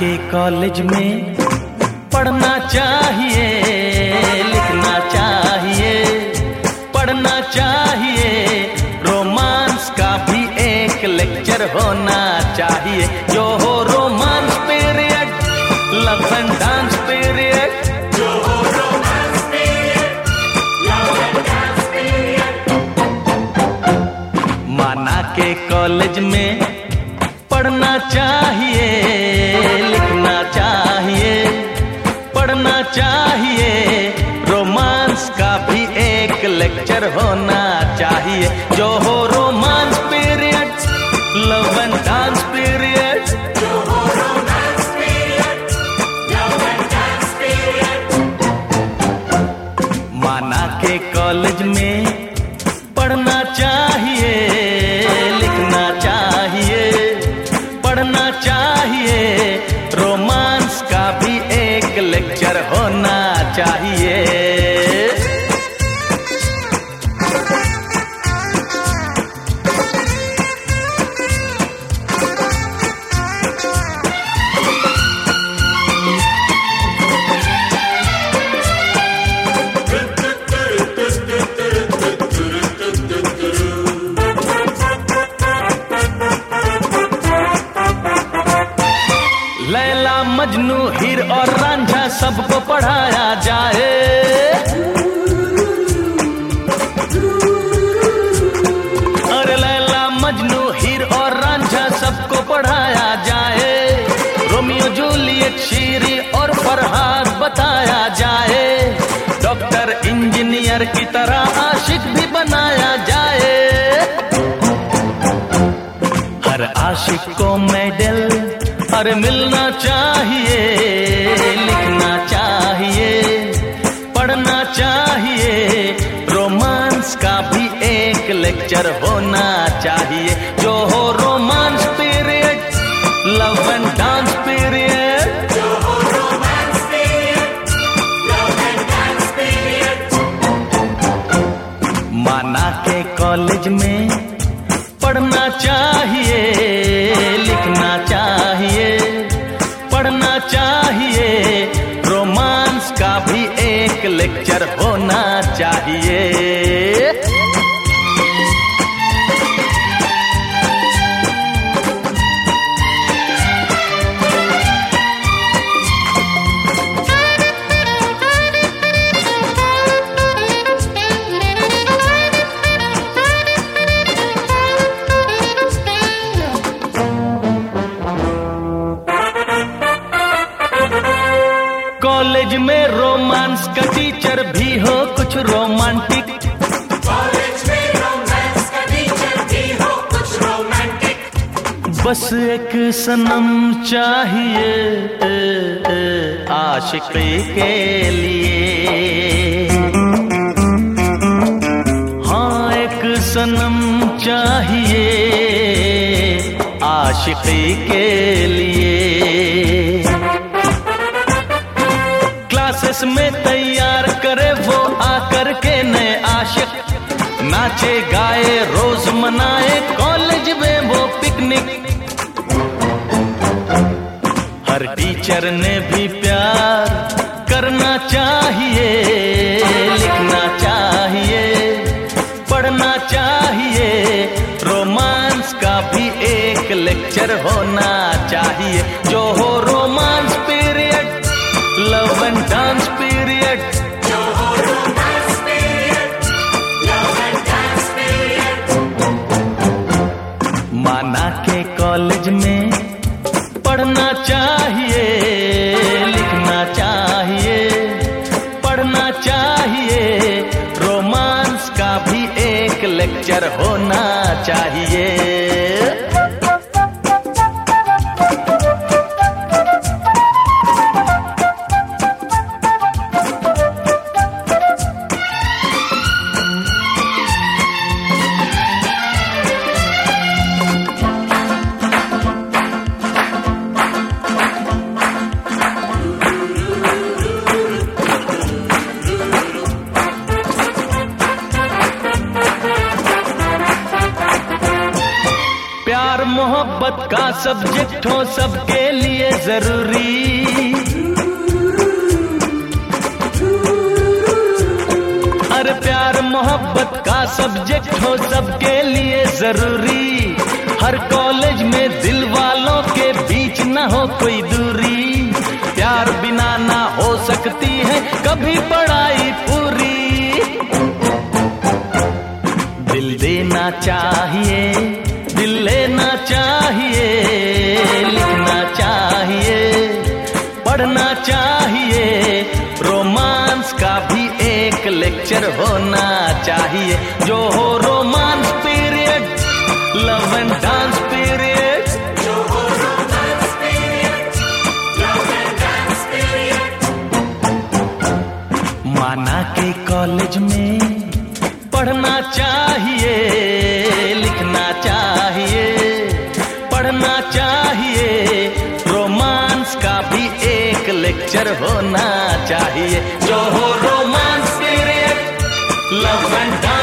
के कॉलेज में पढ़ना चाहिए, लिखना चाहिए, पढ़ना चाहिए, रोमांस का भी एक लेक्चर होना चाहिए, जो हो romance period, love and dance period, जो हो romance period, love and dance period. माना के कॉलेज में पढ़ना चाहिए, लिखना चाहिए, पढ़ना चाहिए, रोमांस का भी एक लेक्चर होना चाहिए, जो हो romance period, love and dance period, जो हो romance period, love and dance period. माना के कॉलेज में पढ़ना चाहिए, लिखना चाहिए, पढ़ना चाहिए, रोमांस का भी एक लेक्चर होना चाहिए। लैला मजनू हीर और रांझा सबको पढ़ाया जाए, अरे लैला मजनू हीर और रांझा सबको पढ़ाया जाए, रोमियो जूलियट शीरी और फरहाद बताया जाए, डॉक्टर इंजीनियर की तरह आशिक भी बनाया जाए, हर आशिक को मेडल अरे मिलना चाहिए, लिखना चाहिए, पढ़ना चाहिए, रोमांस का भी एक लेक्चर होना चाहिए, जो हो romance period, love and dance period, जो हो romance period, love and dance period. माना के कॉलेज में पढ़ना चाहिए, लिखना चाहिए, पढ़ना चाहिए, रोमांस का भी एक लेक्चर होना चाहिए। कॉलेज में रोमांस का टीचर भी हो कुछ रोमांटिक, कॉलेज में रोमांस का टीचर भी हो कुछ रोमांटिक, बस एक सनम चाहिए आशिकी के लिए, हाँ एक सनम चाहिए आशिकी के लिए, क्लासेस में तैयार करे वो आकर के नए आशिक, नाचे गाए रोज मनाए कॉलेज में वो पिकनिक, हर टीचर ने भी प्यार करना चाहिए, लिखना चाहिए, पढ़ना चाहिए, रोमांस का भी एक लेक्चर होना चाहिए, जो हो romance period, love and dance period, जो हो romance period, love and dance period. माना के कॉलेज में पढ़ना चाहिए, लिखना चाहिए, पढ़ना चाहिए, रोमांस का भी एक लेक्चर होना चाहिए। मोहब्बत का सब्जेक्ट हो सबके लिए जरूरी। अरे प्यार मोहब्बत का सब्जेक्ट हो सबके लिए जरूरी। हर कॉलेज में दिल वालों के बीच ना हो कोई दूरी। प्यार बिना ना हो सकती है कभी पढ़ाई पूरी। दिल देना चाहिए, दिल लेना चाहिए, लिखना चाहिए, पढ़ना चाहिए। रोमांस का भी एक लेक्चर होना चाहिए जो हो romance period, love and dance period. जो हो romance period, love and dance period. माना के कॉलेज में पढ़ना चाहिए, लिखना चाहिए, पढ़ना चाहिए। रोमांस का भी एक लेक्चर होना चाहिए जो हो romance period, love and dance.